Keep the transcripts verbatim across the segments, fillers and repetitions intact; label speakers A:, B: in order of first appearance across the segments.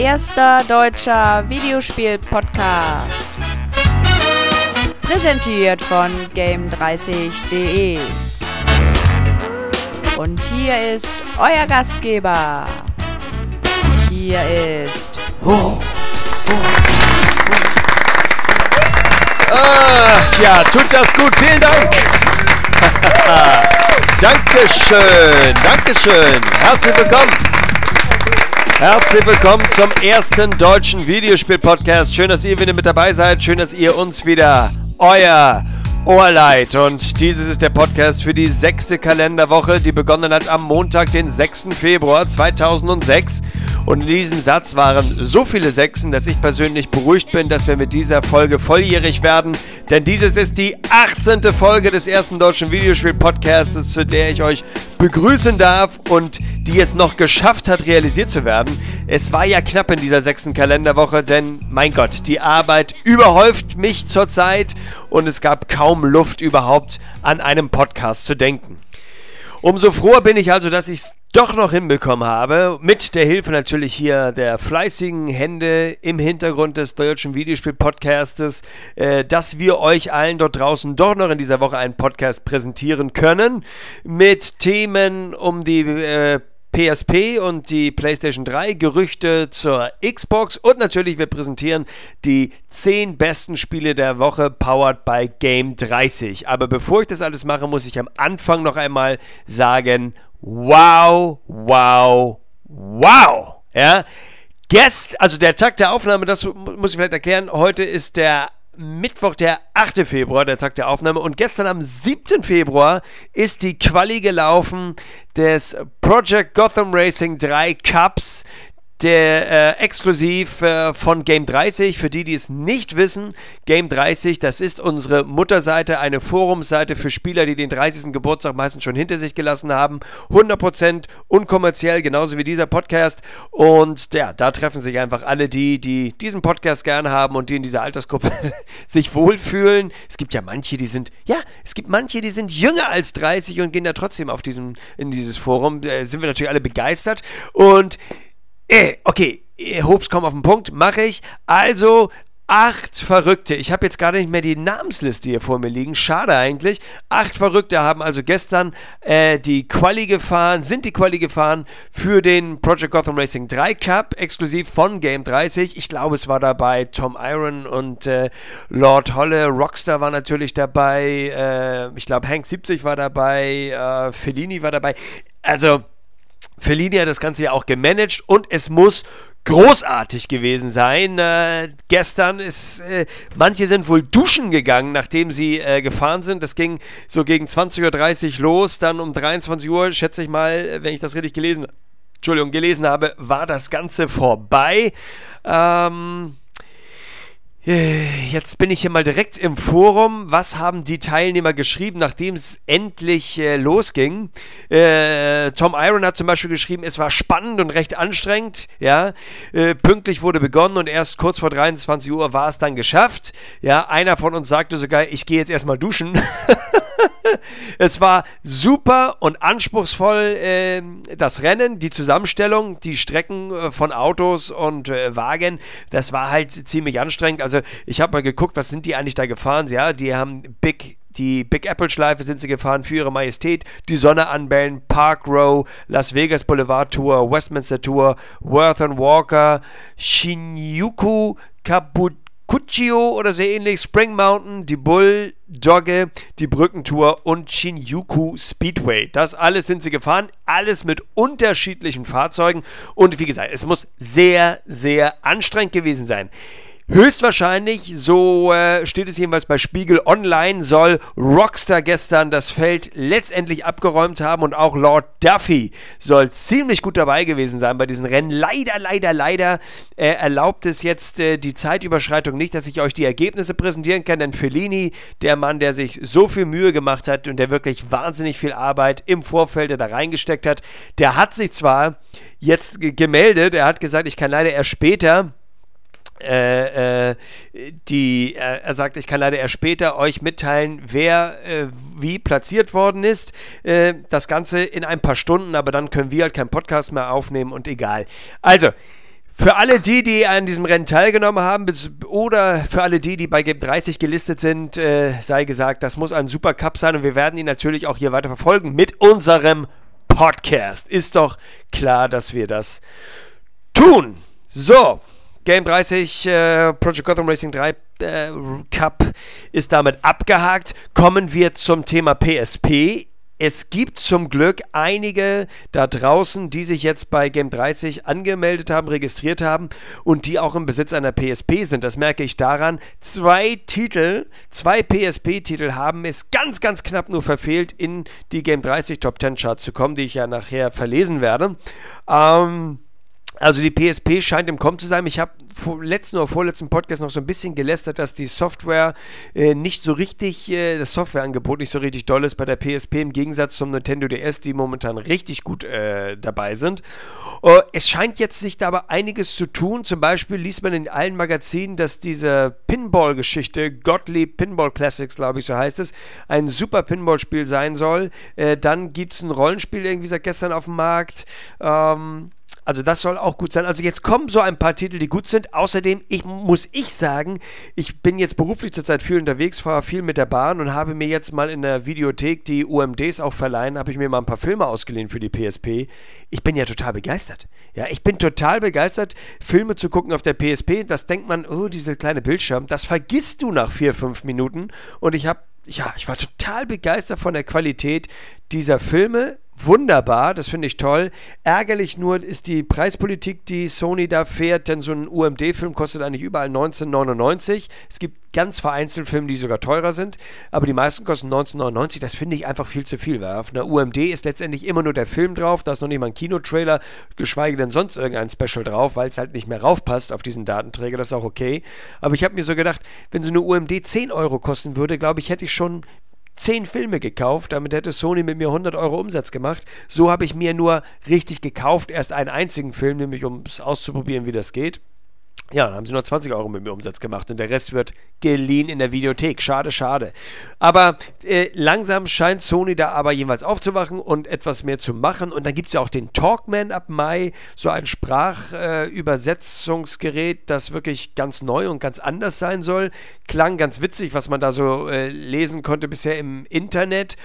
A: erster deutscher Videospiel-Podcast. Präsentiert von game dreißig punkt de. Und hier ist euer Gastgeber. Hier ist Hops.
B: Ah, ja, tut das gut. Vielen Dank. Dankeschön, Dankeschön. Herzlich willkommen. Herzlich willkommen zum ersten deutschen Videospiel-Podcast. Schön, dass ihr wieder mit dabei seid. Schön, dass ihr uns wieder euer Ohr leiht. Und dieses ist der Podcast für die sechste Kalenderwoche, die begonnen hat am Montag, den sechsten Februar zweitausendsechs. Und in diesem Satz waren so viele Sechsen, dass ich persönlich beruhigt bin, dass wir mit dieser Folge volljährig werden. Denn dieses ist die achtzehnte Folge des ersten deutschen Videospiel-Podcasts, zu der ich euch begrüßen darf und die es noch geschafft hat, realisiert zu werden. Es war ja knapp in dieser sechsten Kalenderwoche, denn, mein Gott, die Arbeit überhäuft mich zurzeit und es gab kaum Luft überhaupt an einem Podcast zu denken. Umso froher bin ich also, dass ich es doch noch hinbekommen habe, mit der Hilfe natürlich hier der fleißigen Hände im Hintergrund des deutschen Videospiel-Podcastes, äh, dass wir euch allen dort draußen doch noch in dieser Woche einen Podcast präsentieren können mit Themen um die äh, P S P und die PlayStation drei, Gerüchte zur Xbox und natürlich wir präsentieren die zehn besten Spiele der Woche, powered by Game dreißig. Aber bevor ich das alles mache, muss ich am Anfang noch einmal sagen, wow, wow, wow. Ja, Gest, also der Tag der Aufnahme, das muss ich vielleicht erklären, heute ist der Mittwoch, der achte Februar, der Tag der Aufnahme, und gestern am siebten Februar ist die Quali gelaufen des Project Gotham Racing drei Cups, der äh, exklusiv äh, von Game dreißig. Für die, die es nicht wissen, Game dreißig, das ist unsere Mutterseite, eine Forumsseite für Spieler, die den dreißigsten Geburtstag meistens schon hinter sich gelassen haben. hundert Prozent unkommerziell, genauso wie dieser Podcast. Und ja, da treffen sich einfach alle die, die diesen Podcast gerne haben und die in dieser Altersgruppe sich wohlfühlen. Es gibt ja manche, die sind, ja, es gibt manche, die sind jünger als dreißig und gehen da trotzdem auf diesem, in dieses Forum. Da sind wir natürlich alle begeistert. Und Äh, okay, Hops, komm auf den Punkt, mache ich. Also, acht Verrückte, ich habe jetzt gerade nicht mehr die Namensliste hier vor mir liegen, schade eigentlich. Acht Verrückte haben also gestern äh, die Quali gefahren, sind die Quali gefahren für den Project Gotham Racing drei Cup, exklusiv von Game dreißig. Ich glaube, es war dabei Tom Iron und äh, Lord Holle, Rockstar war natürlich dabei, äh, ich glaube Hank siebzig war dabei, äh, Fellini war dabei. Also, Fellini hat das Ganze ja auch gemanagt und es muss großartig gewesen sein. Äh, gestern ist, äh, manche sind wohl duschen gegangen, nachdem sie äh, gefahren sind. Das ging so gegen zwanzig Uhr dreißig los, dann um dreiundzwanzig Uhr, schätze ich mal, wenn ich das richtig gelesen, Entschuldigung, gelesen habe, war das Ganze vorbei. Ähm... Jetzt bin ich hier mal direkt im Forum. Was haben die Teilnehmer geschrieben, nachdem es endlich äh, losging? Äh, Tom Iron hat zum Beispiel geschrieben, es war spannend und recht anstrengend. Ja, äh, pünktlich wurde begonnen und erst kurz vor dreiundzwanzig Uhr war es dann geschafft. Ja, einer von uns sagte sogar, ich gehe jetzt erstmal duschen. Es war super und anspruchsvoll, äh, das Rennen, die Zusammenstellung, die Strecken äh, von Autos und äh, Wagen, das war halt ziemlich anstrengend. Also ich habe mal geguckt, was sind die eigentlich da gefahren? Ja, die haben Big, die Big Apple Schleife sind sie gefahren für ihre Majestät, die Sonne anbellen, Park Row, Las Vegas Boulevard Tour, Westminster Tour, Worth and Walker, Shinjuku, Kabut Kuchio oder so ähnlich, Spring Mountain, die Bulldogge, die Brückentour und Shinjuku Speedway. Das alles sind sie gefahren, alles mit unterschiedlichen Fahrzeugen und wie gesagt, es muss sehr, sehr anstrengend gewesen sein. Höchstwahrscheinlich, so äh, steht es jedenfalls bei Spiegel Online, soll Rockstar gestern das Feld letztendlich abgeräumt haben und auch Lord Duffy soll ziemlich gut dabei gewesen sein bei diesen Rennen. Leider, leider, leider äh, erlaubt es jetzt äh, die Zeitüberschreitung nicht, dass ich euch die Ergebnisse präsentieren kann, denn Fellini, der Mann, der sich so viel Mühe gemacht hat und der wirklich wahnsinnig viel Arbeit im Vorfeld da reingesteckt hat, der hat sich zwar jetzt g- gemeldet, er hat gesagt, ich kann leider erst später Äh, äh, die, äh, er sagt, ich kann leider erst später euch mitteilen, wer äh, wie platziert worden ist. Äh, das Ganze in ein paar Stunden, aber dann können wir halt keinen Podcast mehr aufnehmen und egal. Also, Für alle die, die an diesem Rennen teilgenommen haben, bis, oder für alle die, die bei Game dreißig gelistet sind, äh, sei gesagt, das muss ein super Cup sein und wir werden ihn natürlich auch hier weiter verfolgen mit unserem Podcast. Ist doch klar, dass wir das tun. So, Game dreißig, äh, Project Gotham Racing drei äh, Cup ist damit abgehakt. Kommen wir zum Thema P S P. Es gibt zum Glück einige da draußen, die sich jetzt bei Game dreißig angemeldet haben, registriert haben und die auch im Besitz einer P S P sind. Das merke ich daran. Zwei Titel, zwei P S P-Titel haben es ganz, ganz knapp nur verfehlt, in die Game dreißig Top zehn Charts zu kommen, die ich ja nachher verlesen werde. Ähm... Also die P S P scheint im Kommen zu sein. Ich habe vor letzten oder vorletzten Podcast noch so ein bisschen gelästert, dass die Software äh, nicht so richtig, äh, das Softwareangebot nicht so richtig doll ist bei der P S P im Gegensatz zum Nintendo D S, die momentan richtig gut äh, dabei sind. Uh, es scheint jetzt sich da aber einiges zu tun. Zum Beispiel liest man in allen Magazinen, dass diese Pinball-Geschichte, Gottlieb Pinball Classics, glaube ich, so heißt es, ein super Pinball-Spiel sein soll. Äh, dann gibt es ein Rollenspiel irgendwie seit gestern auf dem Markt. Ähm... Also das soll auch gut sein. Also jetzt kommen so ein paar Titel, die gut sind. Außerdem ich, muss ich sagen, ich bin jetzt beruflich zurzeit viel unterwegs, fahre viel mit der Bahn und habe mir jetzt mal in der Videothek die U M Ds auch verleihen, habe ich mir mal ein paar Filme ausgeliehen für die P S P. Ich bin ja total begeistert. Ja, ich bin total begeistert, Filme zu gucken auf der P S P. Das denkt man, oh, dieser kleine Bildschirm, das vergisst du nach vier, fünf Minuten. Und ich habe, ja, ich war total begeistert von der Qualität dieser Filme. Wunderbar, das finde ich toll. Ärgerlich nur ist die Preispolitik, die Sony da fährt, denn so ein U M D-Film kostet eigentlich überall neunzehn neunundneunzig. Es gibt ganz vereinzelt Filme, die sogar teurer sind, aber die meisten kosten neunzehn neunundneunzig. Das finde ich einfach viel zu viel, weil auf einer U M D ist letztendlich immer nur der Film drauf, da ist noch nicht mal ein Kinotrailer, geschweige denn sonst irgendein Special drauf, weil es halt nicht mehr raufpasst auf diesen Datenträger, das ist auch okay. Aber ich habe mir so gedacht, wenn so eine U M D zehn Euro kosten würde, glaube ich, hätte ich schon zehn Filme gekauft, damit hätte Sony mit mir hundert Euro Umsatz gemacht. So habe ich mir nur richtig gekauft, erst einen einzigen Film, nämlich um es auszuprobieren, wie das geht. Ja, dann haben sie nur zwanzig Euro mit mir Umsatz gemacht und der Rest wird geliehen in der Videothek. Schade, schade. Aber äh, langsam scheint Sony da aber jeweils aufzuwachen und etwas mehr zu machen. Und dann gibt es ja auch den Talkman ab Mai, so ein Sprachübersetzungsgerät, äh, das wirklich ganz neu und ganz anders sein soll. Klang ganz witzig, was man da so äh, lesen konnte bisher im Internet.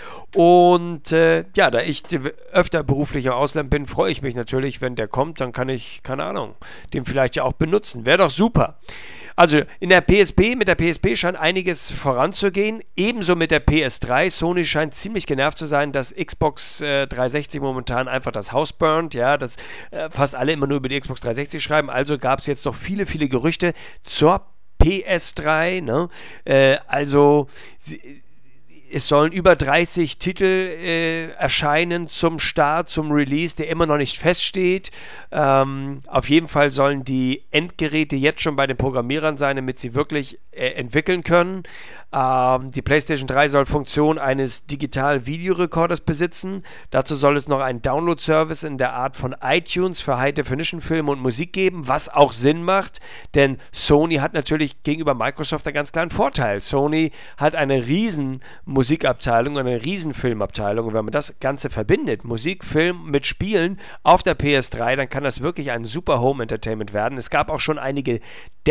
B: Und äh, ja, da ich öfter beruflich im Ausland bin, freue ich mich natürlich, wenn der kommt. Dann kann ich, keine Ahnung, den vielleicht ja auch benutzen. Wäre doch super. Also in der P S P, mit der P S P scheint einiges voranzugehen. Ebenso mit der P S drei. Sony scheint ziemlich genervt zu sein, dass Xbox äh, dreihundertsechzig momentan einfach das Haus burnt. Ja, dass äh, fast alle immer nur über die Xbox dreihundertsechzig schreiben. Also gab es jetzt doch viele, viele Gerüchte zur P S drei. Ne? Äh, also sie, es sollen über dreißig Titel äh, erscheinen zum Start, zum Release, der immer noch nicht feststeht. Ähm, auf jeden Fall sollen die Endgeräte jetzt schon bei den Programmierern sein, damit sie wirklich äh, entwickeln können. Ähm, die PlayStation drei soll Funktion eines Digital-Videorekorders besitzen. Dazu soll es noch einen Download-Service in der Art von iTunes für High-Definition-Filme und Musik geben, was auch Sinn macht, denn Sony hat natürlich gegenüber Microsoft einen ganz kleinen Vorteil. Sony hat eine riesen Musikabteilung, eine riesen Filmabteilung und wenn man das Ganze verbindet, Musik, Film mit Spielen auf der P S drei, dann kann das wirklich ein super Home-Entertainment werden. Es gab auch schon einige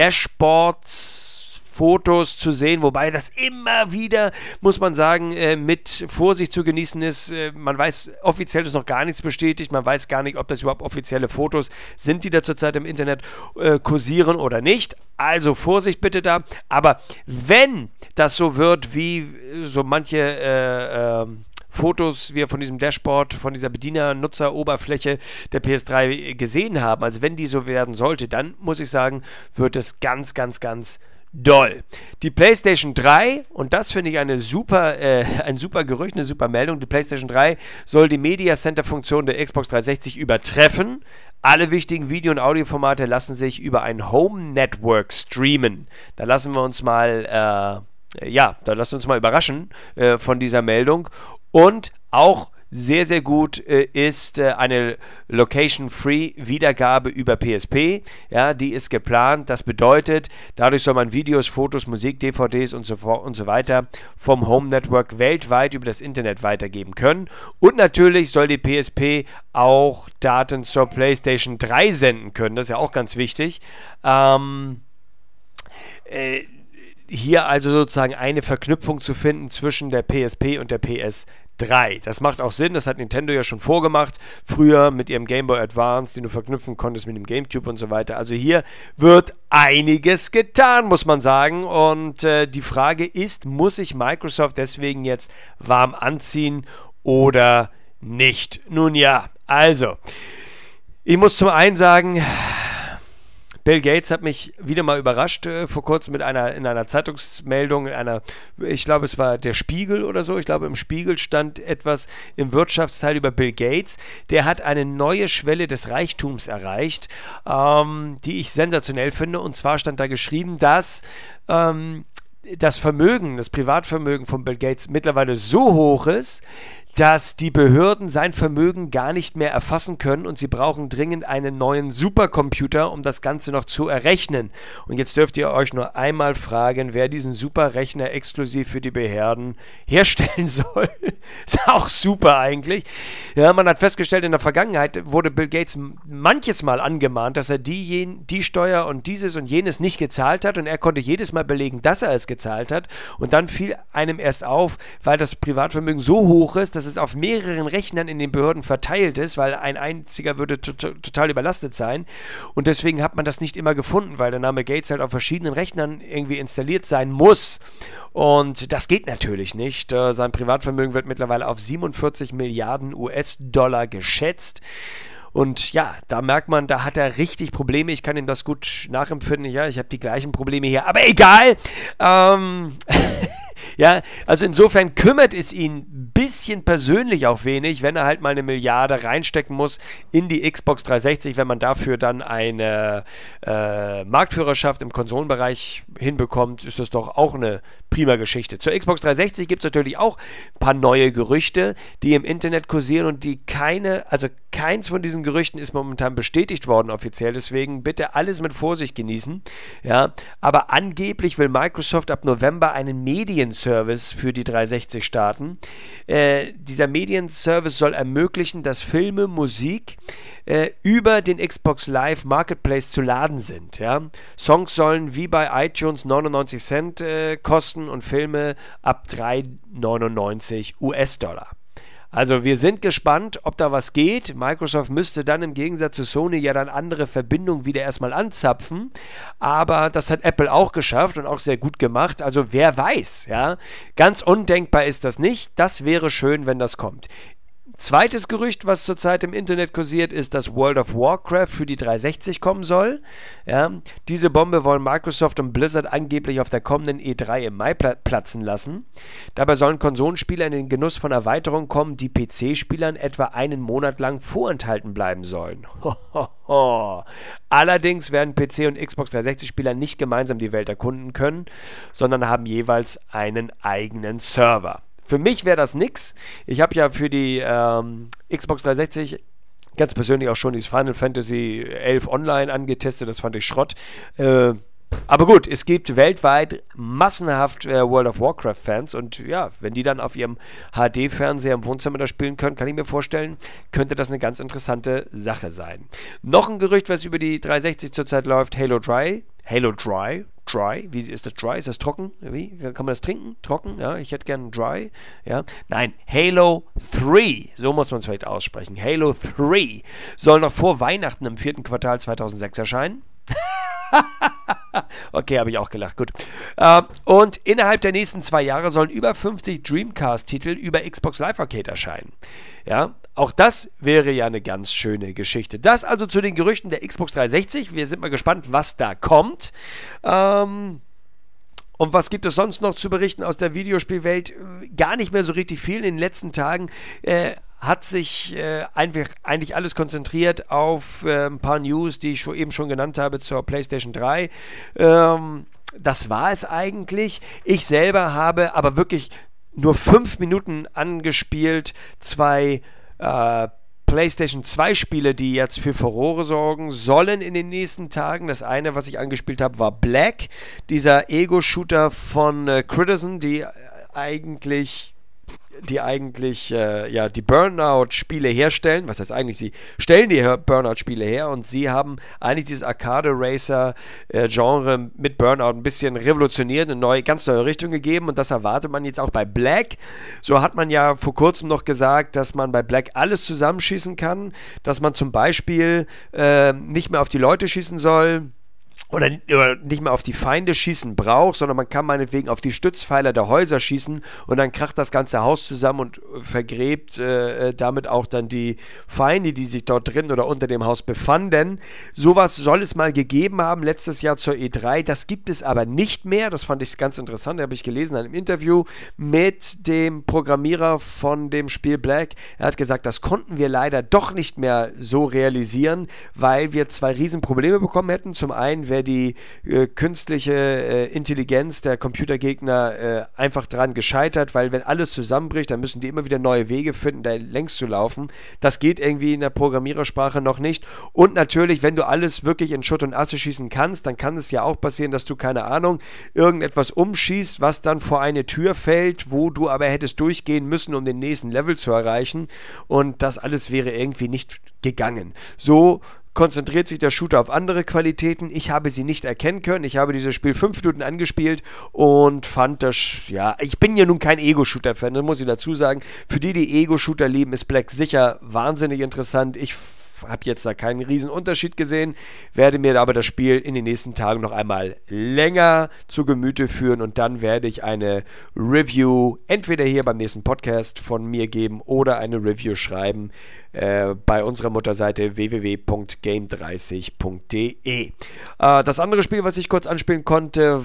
B: Dashboards, Fotos zu sehen, wobei das immer wieder, muss man sagen, äh, mit Vorsicht zu genießen ist. Äh, man weiß, offiziell ist noch gar nichts bestätigt, man weiß gar nicht, ob das überhaupt offizielle Fotos sind, die da zurzeit im Internet äh, kursieren oder nicht. Also Vorsicht bitte da. Aber wenn das so wird, wie so manche äh, äh, Fotos wir von diesem Dashboard, von dieser Bediener-Nutzer-Oberfläche der P S drei gesehen haben, also wenn die so werden sollte, dann muss ich sagen, wird es ganz, ganz, ganz doll. Die PlayStation drei, und das finde ich eine super, äh, ein super Gerücht, eine super Meldung, die PlayStation drei soll die Media Center-Funktion der Xbox dreihundertsechzig übertreffen. Alle wichtigen Video- und Audioformate lassen sich über ein Home Network streamen. Da lassen wir uns mal, äh, ja, da lassen wir uns mal überraschen äh, von dieser Meldung. Und auch sehr, sehr gut äh, ist äh, eine Location-Free-Wiedergabe über P S P. Ja, die ist geplant. Das bedeutet, dadurch soll man Videos, Fotos, Musik, D V Ds und so fort und so weiter vom Home Network weltweit über das Internet weitergeben können. Und natürlich soll die P S P auch Daten zur PlayStation drei senden können. Das ist ja auch ganz wichtig. Ähm, äh, hier also sozusagen eine Verknüpfung zu finden zwischen der P S P und der P S drei. Das macht auch Sinn, das hat Nintendo ja schon vorgemacht, früher mit ihrem Game Boy Advance, den du verknüpfen konntest mit dem GameCube und so weiter. Also hier wird einiges getan, muss man sagen. Und äh, die Frage ist, muss sich Microsoft deswegen jetzt warm anziehen oder nicht? Nun ja, also, ich muss zum einen sagen, Bill Gates hat mich wieder mal überrascht, äh, vor kurzem mit einer, in einer Zeitungsmeldung, in einer, ich glaube es war der Spiegel oder so, ich glaube im Spiegel stand etwas im Wirtschaftsteil über Bill Gates, der hat eine neue Schwelle des Reichtums erreicht, ähm, die ich sensationell finde, und zwar stand da geschrieben, dass ähm, das Vermögen, das Privatvermögen von Bill Gates mittlerweile so hoch ist, dass die Behörden sein Vermögen gar nicht mehr erfassen können und sie brauchen dringend einen neuen Supercomputer, um das Ganze noch zu errechnen. Und jetzt dürft ihr euch nur einmal fragen, wer diesen Superrechner exklusiv für die Behörden herstellen soll. Ist auch super eigentlich. Ja, man hat festgestellt, in der Vergangenheit wurde Bill Gates manches Mal angemahnt, dass er die, jen, die Steuer und dieses und jenes nicht gezahlt hat, und er konnte jedes Mal belegen, dass er es gezahlt hat, und dann fiel einem erst auf, weil das Privatvermögen so hoch ist, dass es auf mehreren Rechnern in den Behörden verteilt ist, weil ein einziger würde to- to- total überlastet sein, und deswegen hat man das nicht immer gefunden, weil der Name Gates halt auf verschiedenen Rechnern irgendwie installiert sein muss, und das geht natürlich nicht. Äh, sein Privatvermögen wird mittlerweile auf siebenundvierzig Milliarden U S-Dollar geschätzt. Und ja, da merkt man, da hat er richtig Probleme. Ich kann ihm das gut nachempfinden. Ja, ich habe die gleichen Probleme hier, aber egal. Ähm... Ja, also insofern kümmert es ihn ein bisschen persönlich auch wenig, wenn er halt mal eine Milliarde reinstecken muss in die Xbox dreihundertsechzig, wenn man dafür dann eine äh, Marktführerschaft im Konsolenbereich hinbekommt, ist das doch auch eine prima Geschichte. Zur Xbox dreihundertsechzig gibt es natürlich auch ein paar neue Gerüchte, die im Internet kursieren, und die keine, also keins von diesen Gerüchten ist momentan bestätigt worden offiziell, deswegen bitte alles mit Vorsicht genießen. Ja, aber angeblich will Microsoft ab November einen Medienservice für die dreihundertsechzig starten. Äh, dieser Medienservice soll ermöglichen, dass Filme, Musik äh, über den Xbox Live Marketplace zu laden sind. Ja? Songs sollen wie bei iTunes neunundneunzig Cent äh, kosten und Filme ab drei neunundneunzig U S-Dollar. Also wir sind gespannt, ob da was geht. Microsoft müsste dann im Gegensatz zu Sony ja dann andere Verbindungen wieder erstmal anzapfen. Aber das hat Apple auch geschafft und auch sehr gut gemacht. Also wer weiß, ja. Ganz undenkbar ist das nicht. Das wäre schön, wenn das kommt. Zweites Gerücht, was zurzeit im Internet kursiert, ist, dass World of Warcraft für die dreihundertsechzig kommen soll. Ja, diese Bombe wollen Microsoft und Blizzard angeblich auf der kommenden E drei im Mai pla- platzen lassen. Dabei sollen Konsolenspieler in den Genuss von Erweiterungen kommen, die P C-Spielern etwa einen Monat lang vorenthalten bleiben sollen. Ho, ho, ho. Allerdings werden P C- und Xbox dreihundertsechzig-Spieler nicht gemeinsam die Welt erkunden können, sondern haben jeweils einen eigenen Server. Für mich wäre das nix. Ich habe ja für die ähm, Xbox dreihundertsechzig ganz persönlich auch schon dieses Final Fantasy elf Online angetestet. Das fand ich Schrott. Äh, aber gut, es gibt weltweit massenhaft äh, World of Warcraft-Fans. Und ja, wenn die dann auf ihrem H D-Fernseher im Wohnzimmer da spielen können, kann ich mir vorstellen, könnte das eine ganz interessante Sache sein. Noch ein Gerücht, was über die dreihundertsechzig zurzeit läuft, Halo Dry. Halo Dry. Dry, wie ist das dry? Ist das trocken? Wie? Kann man das trinken? Trocken? Ja, ich hätte gern dry. Ja. Nein, Halo drei, so muss man es vielleicht aussprechen. Halo drei soll noch vor Weihnachten im vierten Quartal zweitausendsechs erscheinen. Okay, habe ich auch gelacht, gut. Uh, und innerhalb der nächsten zwei Jahre sollen über fünfzig Dreamcast-Titel über Xbox Live Arcade erscheinen. Ja, auch das wäre ja eine ganz schöne Geschichte. Das also zu den Gerüchten der Xbox dreihundertsechzig. Wir sind mal gespannt, was da kommt. Ähm... Und was gibt es sonst noch zu berichten aus der Videospielwelt? Gar nicht mehr so richtig viel. In den letzten Tagen äh, hat sich äh, einfach, eigentlich alles konzentriert auf äh, ein paar News, die ich schon, eben schon genannt habe zur PlayStation drei. Ähm, das war es eigentlich. Ich selber habe aber wirklich nur fünf Minuten angespielt, zwei äh, PlayStation zwei Spiele, die jetzt für Furore sorgen sollen in den nächsten Tagen. Das eine, was ich angespielt habe, war Black, dieser Ego-Shooter von äh, Critizen, die eigentlich... die eigentlich äh, ja, die Burnout-Spiele herstellen. Was heißt eigentlich? Sie stellen die Burnout-Spiele her und sie haben eigentlich dieses Arcade-Racer-Genre äh, mit Burnout ein bisschen revolutioniert, eine neue, ganz neue Richtung gegeben und das erwartet man jetzt auch bei Black. So hat man ja vor kurzem noch gesagt, dass man bei Black alles zusammenschießen kann, dass man zum Beispiel äh, nicht mehr auf die Leute schießen soll, oder nicht mehr auf die Feinde schießen braucht, sondern man kann meinetwegen auf die Stützpfeiler der Häuser schießen und dann kracht das ganze Haus zusammen und vergräbt äh, damit auch dann die Feinde, die sich dort drin oder unter dem Haus befanden. Sowas soll es mal gegeben haben, letztes Jahr zur E drei. Das gibt es aber nicht mehr. Das fand ich ganz interessant. Da habe ich gelesen in einem Interview mit dem Programmierer von dem Spiel Black. Er hat gesagt, das konnten wir leider doch nicht mehr so realisieren, weil wir zwei Riesenprobleme bekommen hätten. Zum einen wäre die äh, künstliche äh, Intelligenz der Computergegner äh, einfach dran gescheitert, weil wenn alles zusammenbricht, dann müssen die immer wieder neue Wege finden, da längs zu laufen. Das geht irgendwie in der Programmierersprache noch nicht. Und natürlich, wenn du alles wirklich in Schutt und Asche schießen kannst, dann kann es ja auch passieren, dass du, keine Ahnung, irgendetwas umschießt, was dann vor eine Tür fällt, wo du aber hättest durchgehen müssen, um den nächsten Level zu erreichen. Und das alles wäre irgendwie nicht gegangen. So konzentriert sich der Shooter auf andere Qualitäten. Ich habe sie nicht erkennen können. Ich habe dieses Spiel fünf Minuten angespielt und fand das, ja, ich bin ja nun kein Ego-Shooter-Fan, das muss ich dazu sagen. Für die, die Ego-Shooter lieben, ist Black sicher wahnsinnig interessant. Ich habe jetzt da keinen riesen Unterschied gesehen, werde mir aber das Spiel in den nächsten Tagen noch einmal länger zu Gemüte führen und dann werde ich eine Review entweder hier beim nächsten Podcast von mir geben oder eine Review schreiben äh, bei unserer Mutterseite w w w punkt game dreißig punkt d e. Äh, das andere Spiel, was ich kurz anspielen konnte,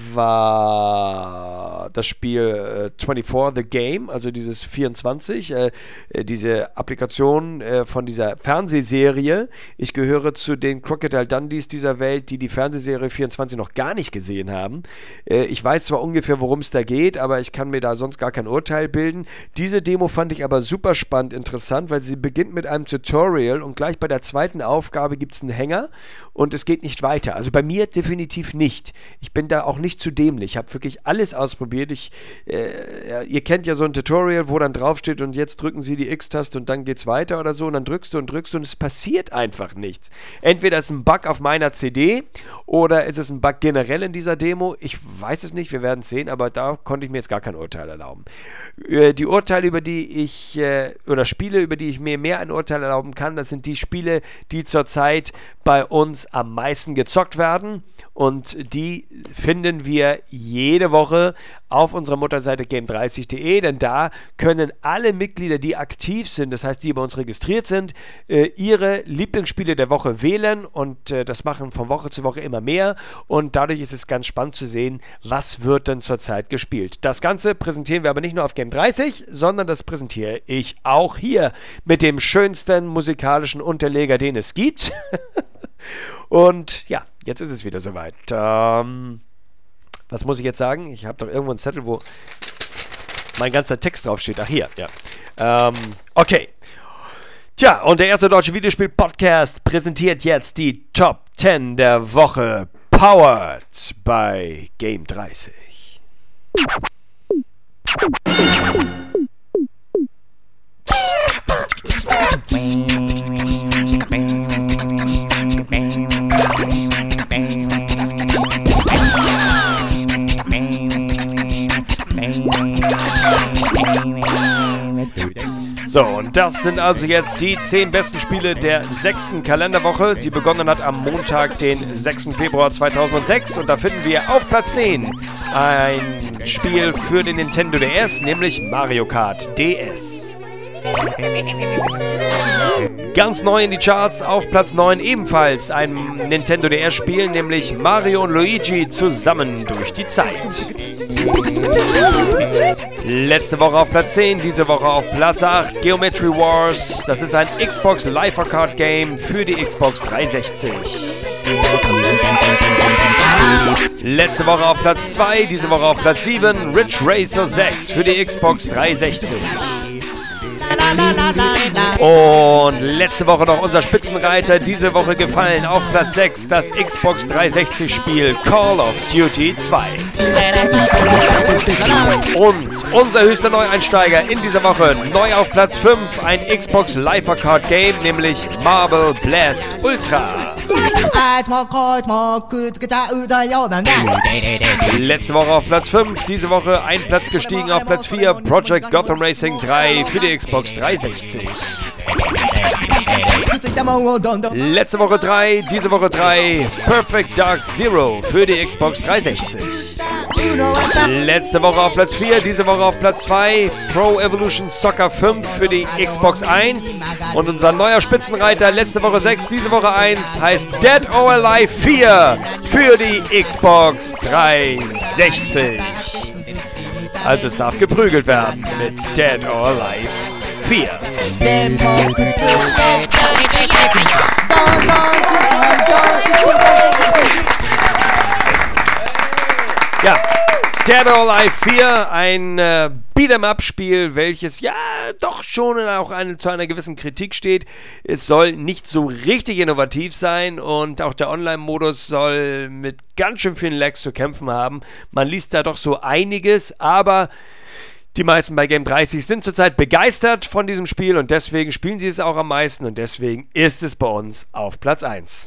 B: war das Spiel äh, vierundzwanzig The Game, also dieses vierundzwanzig, äh, diese Applikation äh, von dieser Fernsehserie. Ich gehöre zu den Crocodile Dundees dieser Welt, die die Fernsehserie vierundzwanzig noch gar nicht gesehen haben. Äh, ich weiß zwar ungefähr, worum es da geht, aber ich kann mir da sonst gar kein Urteil bilden. Diese Demo fand ich aber super spannend interessant, weil sie beginnt mit einem Tutorial und gleich bei der zweiten Aufgabe gibt es einen Hänger und es geht nicht weiter. Also bei mir definitiv nicht. Ich bin da auch nicht zu dämlich. Ich habe wirklich alles ausprobiert. Ich, äh, ihr kennt ja so ein Tutorial, wo dann draufsteht und jetzt drücken Sie die X-Taste und dann geht's weiter oder so und dann drückst du und drückst du und es passiert einfach nichts. Entweder ist ein Bug auf meiner C D oder ist es ein Bug generell in dieser Demo. Ich weiß es nicht, wir werden es sehen, aber da konnte ich mir jetzt gar kein Urteil erlauben. Äh, die Urteile, über die ich, äh, oder Spiele, über die ich mir mehr ein Urteil erlauben kann, das sind die Spiele, die zurzeit bei uns am meisten gezockt werden und die finden wir jede Woche auf unserer Mutterseite game dreißig punkt de, denn da können alle Mitglieder, die aktiv sind, das heißt, die bei uns registriert sind, äh, ihre Lieblingsspiele der Woche wählen und äh, das machen von Woche zu Woche immer mehr und dadurch ist es ganz spannend zu sehen, was wird denn zurzeit gespielt. Das Ganze präsentieren wir aber nicht nur auf Game dreißig, sondern das präsentiere ich auch hier mit dem schönsten musikalischen Unterleger, den es gibt. Und ja, jetzt ist es wieder soweit. Ähm, was muss ich jetzt sagen? Ich habe doch irgendwo einen Zettel, wo mein ganzer Text draufsteht. Ach, hier, ja. Ähm, okay. Tja, und der erste deutsche Videospiel-Podcast präsentiert jetzt die Top zehn der Woche, powered bei Game dreißig. So, und das sind also jetzt die zehn besten Spiele der sechsten Kalenderwoche, die begonnen hat am Montag, den sechsten Februar zweitausendsechs. Und da finden wir auf Platz zehn ein Spiel für den Nintendo D S, nämlich Mario Kart D S. Ganz neu in die Charts, auf Platz neun ebenfalls ein Nintendo D S-Spiel, nämlich Mario und Luigi zusammen durch die Zeit. Letzte Woche auf Platz zehn, diese Woche auf Platz acht, Geometry Wars. Das ist ein Xbox Live Arcade Game für die Xbox dreihundertsechzig. Letzte Woche auf Platz zwei, diese Woche auf Platz sieben, Ridge Racer sechs für die Xbox dreihundertsechzig. Und letzte Woche noch unser Spitzenreiter, diese Woche gefallen auf Platz sechs, das Xbox dreihundertsechzig Spiel Call of Duty zwei. Und unser höchster Neueinsteiger in dieser Woche, neu auf Platz fünf, ein Xbox Live Arcade Game, nämlich Marble Blast Ultra. Letzte Woche auf Platz fünf, diese Woche ein Platz gestiegen auf Platz vier, Project Gotham Racing drei für die Xbox dreihundertsechzig. Letzte Woche drei, diese Woche drei, Perfect Dark Zero für die Xbox dreihundertsechzig. Letzte Woche auf Platz vier, diese Woche auf Platz zwei, Pro Evolution Soccer fünf für die Xbox eins. Und unser neuer Spitzenreiter, letzte Woche sechs, diese Woche eins, heißt Dead or Alive vier für die Xbox dreihundertsechzig. Also es darf geprügelt werden mit Dead or Alive vier. Ja, Dead or Alive vier, ein äh, Beat'em-up-Spiel, welches ja doch schon auch eine, zu einer gewissen Kritik steht. Es soll nicht so richtig innovativ sein und auch der Online-Modus soll mit ganz schön vielen Lags zu kämpfen haben. Man liest da doch so einiges, aber die meisten bei Game dreißig sind zurzeit begeistert von diesem Spiel und deswegen spielen sie es auch am meisten und deswegen ist es bei uns auf Platz eins.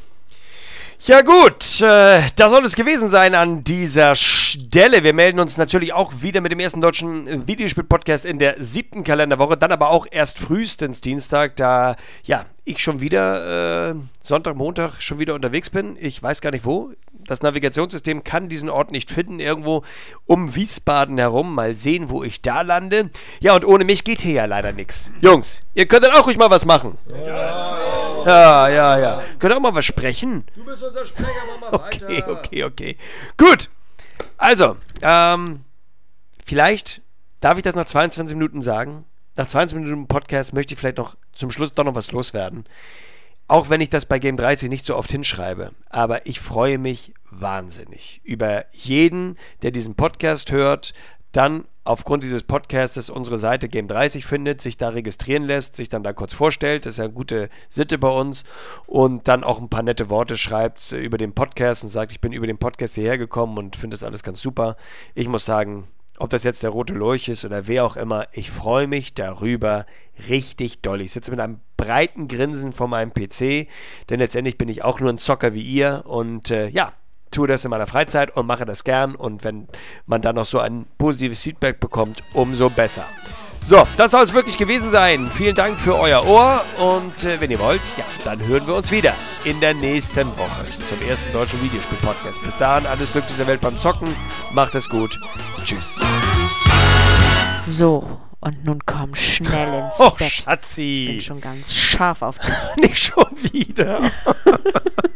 B: Ja gut, äh, das soll es gewesen sein an dieser Stelle. Wir melden uns natürlich auch wieder mit dem ersten deutschen Videospiel-Podcast in der siebten Kalenderwoche, dann aber auch erst frühestens Dienstag, da ja ich schon wieder äh, Sonntag, Montag schon wieder unterwegs bin. Ich weiß gar nicht wo. Das Navigationssystem kann diesen Ort nicht finden, irgendwo um Wiesbaden herum. Mal sehen, wo ich da lande. Ja, und ohne mich geht hier ja leider nichts. Jungs, ihr könnt dann auch ruhig mal was machen. Ja. Ja, ja, ja. Könnt ihr auch mal was sprechen? Du bist unser Sprecher, mach mal weiter. Okay, okay, okay. Gut. Also, ähm, vielleicht darf ich das nach zweiundzwanzig Minuten sagen. Nach zweiundzwanzig Minuten Podcast möchte ich vielleicht noch zum Schluss doch noch was loswerden. Auch wenn ich das bei Game dreißig nicht so oft hinschreibe. Aber ich freue mich wahnsinnig über jeden, der diesen Podcast hört, dann aufgrund dieses Podcasts unsere Seite Game dreißig findet, sich da registrieren lässt, sich dann da kurz vorstellt, das ist ja eine gute Sitte bei uns, und dann auch ein paar nette Worte schreibt über den Podcast und sagt, ich bin über den Podcast hierher gekommen und finde das alles ganz super. Ich muss sagen, ob das jetzt der Rote Lurch ist oder wer auch immer, ich freue mich darüber richtig doll. Ich sitze mit einem breiten Grinsen vor meinem P C, denn letztendlich bin ich auch nur ein Zocker wie ihr und äh, ja, tue das in meiner Freizeit und mache das gern, und wenn man dann noch so ein positives Feedback bekommt, umso besser. So, das soll es wirklich gewesen sein. Vielen Dank für euer Ohr und äh, wenn ihr wollt, ja, dann hören wir uns wieder in der nächsten Woche zum ersten deutschen Videospiel-Podcast. Bis dahin, alles Glück dieser Welt beim Zocken. Macht es gut. Tschüss.
A: So, und nun komm schnell ins
B: Oh,
A: Bett.
B: Schatzi.
A: Ich bin schon ganz scharf auf dich.
B: Nicht schon wieder.